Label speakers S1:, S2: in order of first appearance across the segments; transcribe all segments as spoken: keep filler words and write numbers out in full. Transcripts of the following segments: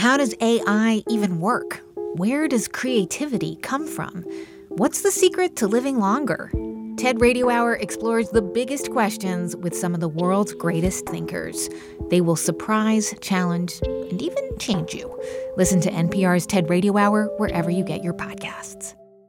S1: How does A I even work? Where does creativity come from? What's the secret to living longer? TED Radio Hour explores the biggest questions with some of the world's greatest thinkers. They will surprise, challenge, and even change you. Listen to N P R's TED Radio Hour wherever you get your podcasts.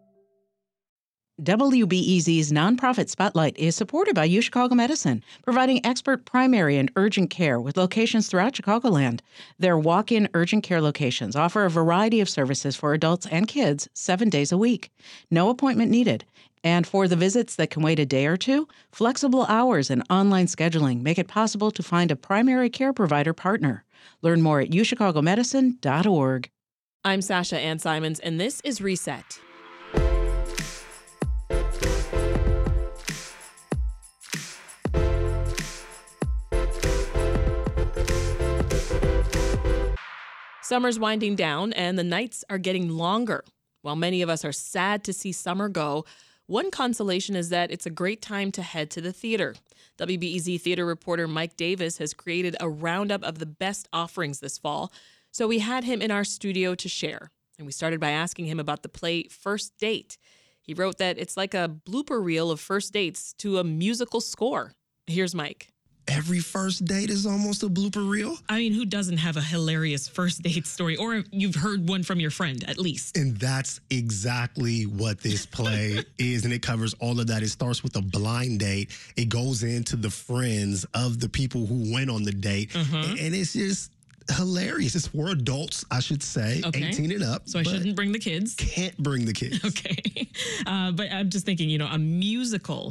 S2: W B E Z's nonprofit Spotlight is supported by UChicago Medicine, providing expert primary and urgent care with locations throughout Chicagoland. Their walk-in urgent care locations offer a variety of services for adults and kids seven days a week. No appointment needed. And for the visits that can wait a day or two, flexible hours and online scheduling make it possible to find a primary care provider partner. Learn more at u chicago medicine dot org.
S3: I'm Sasha Ann Simons, and this is Reset. Summer's winding down, and the nights are getting longer. While many of us are sad to see summer go, one consolation is that it's a great time to head to the theater. W B E Z theater reporter Mike Davis has created a roundup of the best offerings this fall, so we had him in our studio to share. And we started by asking him about the play First Date. He wrote that it's like a blooper reel of first dates to a musical score. Here's Mike.
S4: Every first date is almost a blooper reel.
S5: I mean, who doesn't have a hilarious first date story? Or you've heard one from your friend, at least.
S4: And that's exactly what this play is. And it covers all of that. It starts with a blind date. It goes into the friends of the people who went on the date. Mm-hmm. And it's just hilarious. It's for adults, I should say, okay. eighteen and up.
S5: So I shouldn't bring the kids?
S4: Can't bring the kids.
S5: Okay. Uh, but I'm just thinking, you know, a musical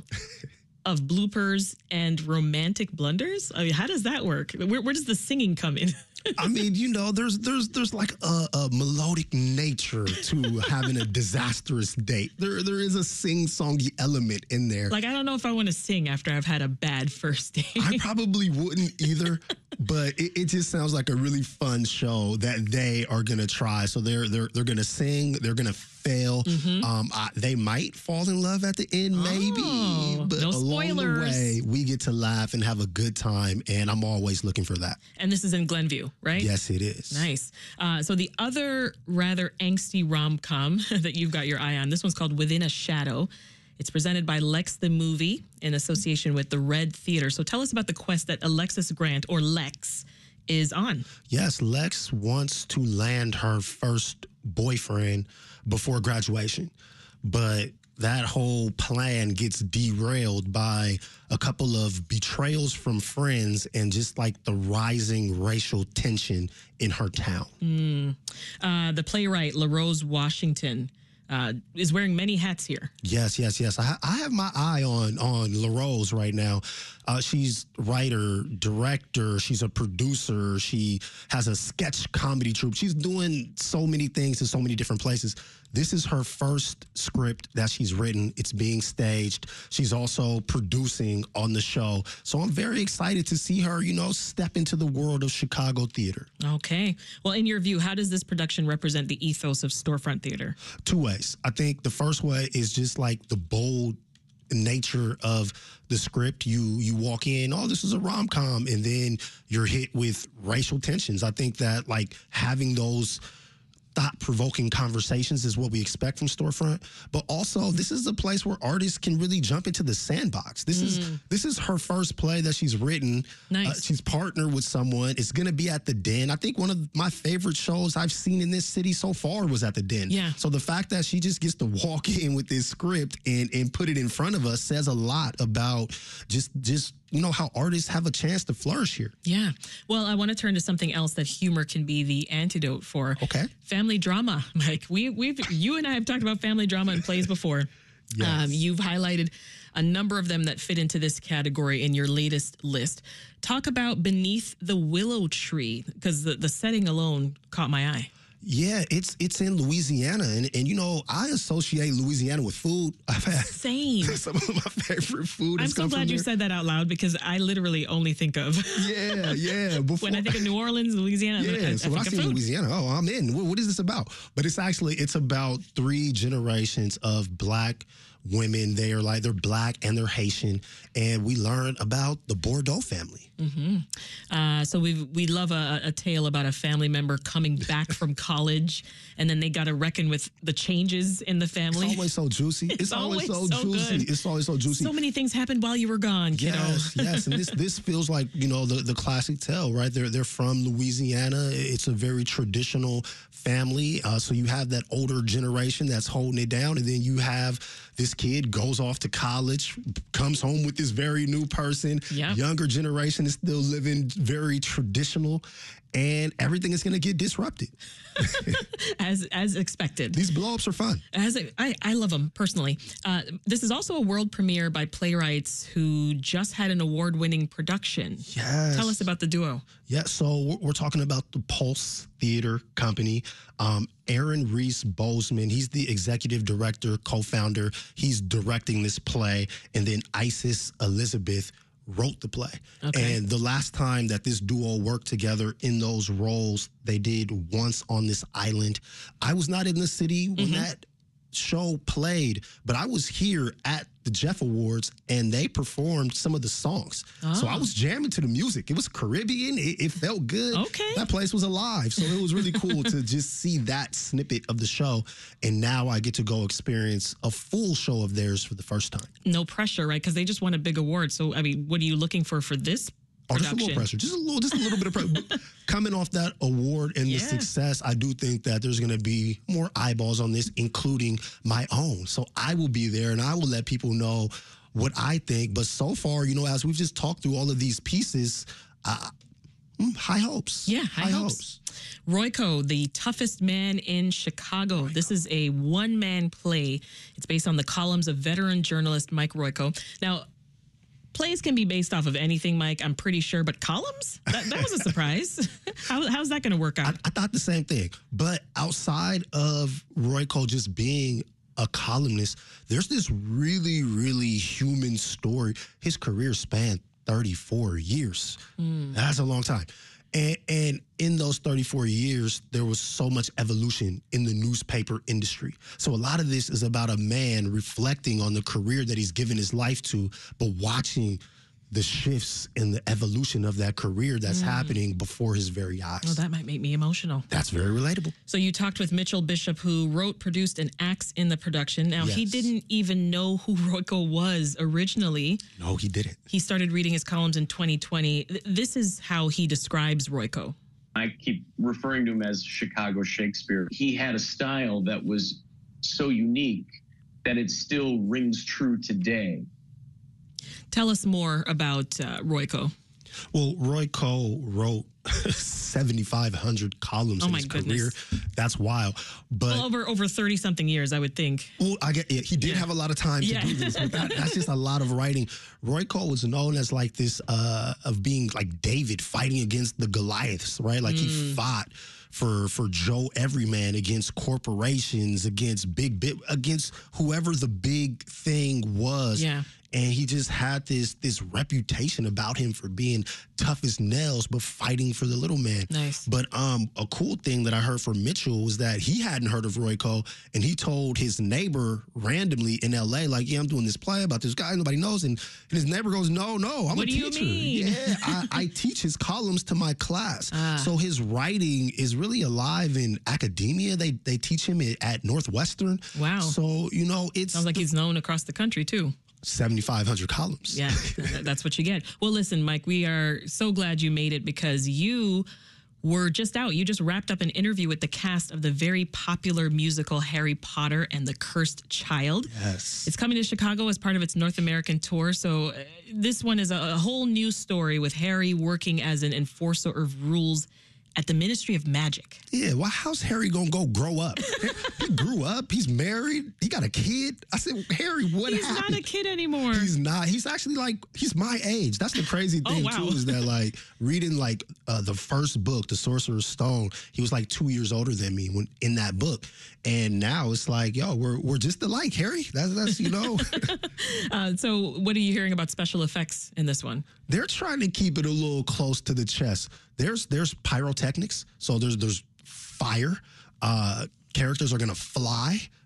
S5: of bloopers and romantic blunders? I mean, how does that work? Where, where does the singing come in?
S4: I mean, you know, there's there's there's like a, a melodic nature to having a disastrous date. There there is a sing-songy element in there.
S5: Like, I don't know if I want to sing after I've had a bad first date.
S4: I probably wouldn't either, but it, it just sounds like a really fun show that they are gonna try. So they're they're they're gonna sing. They're gonna fail. Mm-hmm. Um, I, they might fall in love at the end, maybe.
S5: Oh,
S4: but
S5: no
S4: along
S5: spoilers.
S4: the way, we get to laugh and have a good time, and I'm always looking for that.
S5: And this is in Glenview, right?
S4: Yes, it is.
S5: Nice. Uh, so the other rather angsty rom-com that you've got your eye on, this one's called Within a Shadow. It's presented by Lex the Movie in association with the Red Theater. So tell us about the quest that Alexis Grant, or Lex, is on.
S4: Yes, Lex wants to land her first boyfriend before graduation, but that whole plan gets derailed by a couple of betrayals from friends and just like the rising racial tension in her town.
S5: Mm. Uh, the playwright LaRose Washington uh, is wearing many hats here.
S4: Yes, yes, yes. I, I have my eye on on LaRose right now. Uh, she's writer, director. She's a producer. She has a sketch comedy troupe. She's doing so many things in so many different places. This is her first script that she's written. It's being staged. She's also producing on the show. So I'm very excited to see her, you know, step into the world of Chicago theater.
S5: Okay. Well, in your view, how does this production represent the ethos of storefront theater?
S4: Two ways. I think the first way is just like the bold nature of the script. You you walk in, oh, this is a rom-com, and then you're hit with racial tensions. I think that like having those thought-provoking conversations is what we expect from storefront, but also this is a place where artists can really jump into the sandbox. This mm. is this is her first play that she's written.
S5: Nice.
S4: Uh, she's partnered with someone. It's going to be at the Den. I think one of my favorite shows I've seen in this city so far was at the Den.
S5: Yeah.
S4: So the fact that she just gets to walk in with this script and and put it in front of us says a lot about just just you know, how artists have a chance to flourish here.
S5: Yeah. Well, I want to turn to something else that humor can be the antidote for.
S4: Okay.
S5: Family drama. Mike, we, we've, you and I have talked about family drama in plays before.
S4: Yes.
S5: Um, you've highlighted a number of them that fit into this category in your latest list. Talk about Beneath the Willow Tree, because the, the setting alone caught my eye.
S4: Yeah, it's it's in Louisiana, and, and you know, I associate Louisiana with food. I've had
S5: Same.
S4: some of my favorite food.
S5: I'm so glad you said that out loud, because I literally only think of
S4: yeah, yeah. Before,
S5: when I think of New Orleans, Louisiana,
S4: yeah.
S5: I, I
S4: so when I
S5: think
S4: see
S5: of food.
S4: Louisiana, oh, I'm in. What, what is this about? But it's actually it's about three generations of Black women. They are like, they're black and they're Haitian. And we learn about the Bordeaux family.
S5: Mm-hmm. Uh, so we we love a, a tale about a family member coming back from college, and then they got to reckon with the changes in the family.
S4: It's always so juicy. It's,
S5: It's
S4: always,
S5: always
S4: so,
S5: so
S4: juicy.
S5: good.
S4: It's always so juicy.
S5: So many things happened while you were gone, kiddo.
S4: Yes, yes, and this this feels like, you know, the, the classic tale, right? They're they're from Louisiana. It's a very traditional family, uh, so you have that older generation that's holding it down, and then you have this kid goes off to college, comes home with this very new person.
S5: Yep.
S4: Younger generation is still living very traditional, and everything is going to get disrupted.
S5: as as expected.
S4: These blow-ups are fun.
S5: As a, I, I love them personally. Uh, this is also a world premiere by playwrights who just had an award-winning production.
S4: Yes.
S5: Tell us about the duo.
S4: Yeah, so we're, we're talking about the Pulse Theater Company. Um, Aaron Reese Bozeman, he's the executive director, co-founder. He's directing this play. And then Isis Elizabeth wrote the play.
S5: Okay.
S4: And the last time that this duo worked together in those roles, they did Once on This Island. I was not in the city when
S5: Mm-hmm.
S4: that show played, but I was here at the Jeff Awards and they performed some of the songs. So I
S5: Oh.
S4: was jamming to the music. It was Caribbean. It, it felt good.
S5: Okay.
S4: That place was alive. So it was really cool to just see that snippet of the show. And now I get to go experience a full show of theirs for the first time.
S5: No pressure, right? Because they just won a big award. So, I mean, what are you looking for for this
S4: Oh, just a
S5: production?
S4: little pressure. Just a little, just a little bit of pressure. Coming off that award and
S5: Yeah.
S4: the success, I do think that there's going to be more eyeballs on this, including my own. So I will be there and I will let people know what I think. But so far, you know, as we've just talked through all of these pieces, uh, mm, high hopes.
S5: Yeah, high, hopes. Royco, the toughest man in Chicago. This is a one-man play. It's based on the columns of veteran journalist Mike Royco. Now, plays can be based off of anything, Mike, I'm pretty sure, but columns? That, that was a surprise. How, how's that going to work
S4: I,
S5: out?
S4: I thought the same thing. But outside of Royco just being a columnist, there's this really, really human story. His career spanned thirty-four years. That's a long time. And, and in those thirty-four years, there was so much evolution in the newspaper industry. So a lot of this is about a man reflecting on the career that he's given his life to, but watching the shifts and the evolution of that career that's happening before his very eyes.
S5: Oh, that might make me emotional.
S4: That's very relatable.
S5: So you talked with Mitchell Bishop, who wrote, produced, and acts in the production. Now, he
S4: Yes.
S5: didn't even know who Royco was originally.
S4: No, he didn't.
S5: He started reading his columns in twenty twenty. Th- This is how he describes Royco.
S6: I keep referring to him as Chicago Shakespeare. He had a style that was so unique that it still rings true today.
S5: Tell us more about uh, Royco.
S4: Well, Royco wrote seventy-five hundred columns
S5: Oh
S4: in
S5: my
S4: his
S5: goodness.
S4: career. That's wild. But
S5: Well, over over thirty something years, I would think.
S4: well, I get it. He did
S5: Yeah.
S4: have a lot of time to
S5: Yeah.
S4: do this, but that, that's just a lot of writing. Royco was known as like this uh, of being like David fighting against the Goliaths, right? Like
S5: Mm.
S4: he fought for for Joe Everyman against corporations, against big bit, against whoever the big thing was.
S5: Yeah.
S4: And he just had this this reputation about him for being tough as nails, but fighting for the little man.
S5: Nice.
S4: But um, a cool thing that I heard from Mitchell was that he hadn't heard of Royco, and he told his neighbor randomly in L A, like, "Yeah, I'm doing this play about this guy. Nobody knows." And, and his neighbor goes, "No, no, I'm
S5: What
S4: a
S5: do you
S4: teacher.
S5: mean?"
S4: Yeah, I, I teach his columns to my class.
S5: Ah.
S4: So his writing is really alive in academia. They they teach him it at Northwestern.
S5: Wow.
S4: So you know, it's
S5: Sounds like he's known across the country, too.
S4: seventy-five hundred columns.
S5: Yeah, th- that's what you get. Well, listen, Mike, we are so glad you made it because you were just out. You just wrapped up an interview with the cast of the very popular musical Harry Potter and the Cursed Child.
S4: Yes.
S5: It's coming to Chicago as part of its North American tour. So uh, this one is a, a whole new story with Harry working as an enforcer of rules at the Ministry of Magic.
S4: Yeah, well, how's Harry gonna go grow up? He grew up. He's married. He got a kid. I said, Harry, what
S5: He's
S4: happened?
S5: not a kid anymore.
S4: He's not. He's actually like he's my age. That's the crazy
S5: Oh,
S4: thing
S5: wow.
S4: too, is that like reading like uh, the first book, The Sorcerer's Stone. He was like two years older than me when in that book, and now it's like, yo, we're we're just alike, Harry. That's that's you know.
S5: Uh, so what are you hearing about special effects in this one?
S4: They're trying to keep it a little close to the chest. There's there's pyrotechnics, so there's there's fire. Uh, characters are gonna fly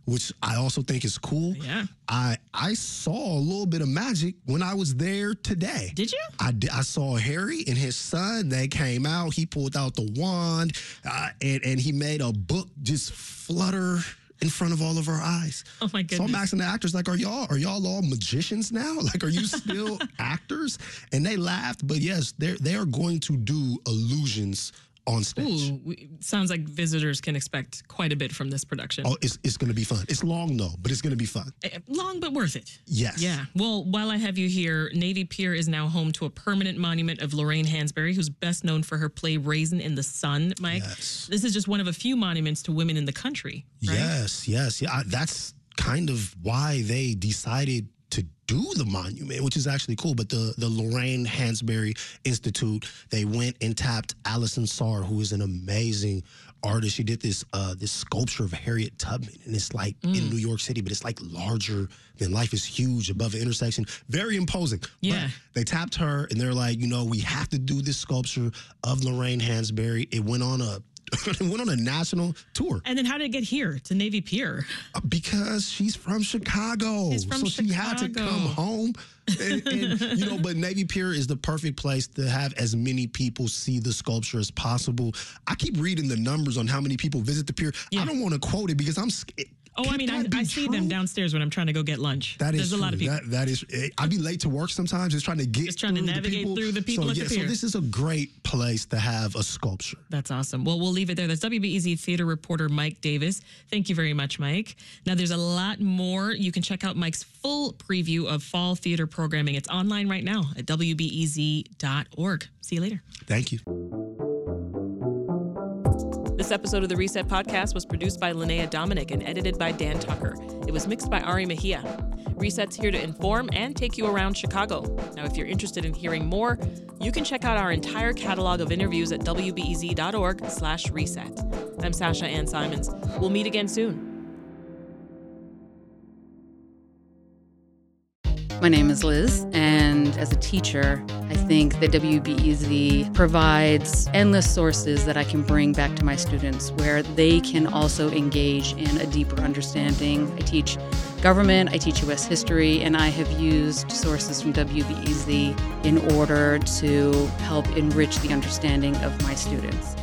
S4: which I also think is cool.
S5: Yeah.
S4: I I saw a little bit of magic when I was there today.
S5: Did you?
S4: I, did, I saw Harry and his son. They came out. He pulled out the wand, uh, and, and he made a book just flutter in front of all of our eyes.
S5: Oh my goodness.
S4: So I'm asking the actors, like, are y'all are y'all all magicians now? Like, are you still actors? And they laughed, but yes, they're they are going to do illusions on stage.
S5: Ooh, we, sounds like visitors can expect quite a bit from this production.
S4: Oh, it's it's going to be fun. It's long though, but it's going to be fun.
S5: Uh, Long, but worth it.
S4: Yes.
S5: Yeah. Well, while I have you here, Navy Pier is now home to a permanent monument of Lorraine Hansberry, who's best known for her play Raisin in the Sun, Mike.
S4: Yes.
S5: This is just one of a few monuments to women in the country, right?
S4: Yes, yes, yeah. I, that's kind of why they decided to do the monument, which is actually cool. But the the Lorraine Hansberry Institute, they went and tapped Allison Sarr, who is an amazing artist. She did this uh, this sculpture of Harriet Tubman, and it's like mm. in New York City, but it's like larger than life. Is huge above an intersection, very imposing.
S5: Yeah,
S4: but they tapped her, and they're like, you know, we have to do this sculpture of Lorraine Hansberry. It went on a it went on a national tour.
S5: And then how did it get here to Navy Pier?
S4: Uh, because she's from Chicago.
S5: She's from
S4: so
S5: Chicago.
S4: she had to come home. And, and, you know, but Navy Pier is the perfect place to have as many people see the sculpture as possible. I keep reading the numbers on how many people visit the pier.
S5: Yeah.
S4: I don't want to quote it because I'm scared.
S5: Oh, I mean, I, I see them downstairs when I'm trying to go get lunch.
S4: That is
S5: There's
S4: true.
S5: a lot of people.
S4: That, that is, I'd be late to work sometimes, just trying to get
S5: Just trying to
S4: through
S5: navigate
S4: the people.
S5: through the people
S4: so,
S5: at
S4: yeah,
S5: the pier.
S4: So this is a great place to have a sculpture.
S5: That's awesome. Well, we'll leave it there. That's W B E Z theater reporter Mike Davis. Thank you very much, Mike. Now, there's a lot more. You can check out Mike's full preview of fall theater programming. It's online right now at W B E Z dot org. See you later.
S4: Thank you.
S3: This episode of the Reset Podcast was produced by Linnea Dominic and edited by Dan Tucker. It was mixed by Ari Mejia. Reset's here to inform and take you around Chicago. Now, if you're interested in hearing more, you can check out our entire catalog of interviews at W B E Z dot org slash reset. I'm Sasha Ann Simons. We'll meet again soon.
S7: My name is Liz, and as a teacher, I think that W B E Z provides endless sources that I can bring back to my students where they can also engage in a deeper understanding. I teach government, I teach U S history, and I have used sources from W B E Z in order to help enrich the understanding of my students.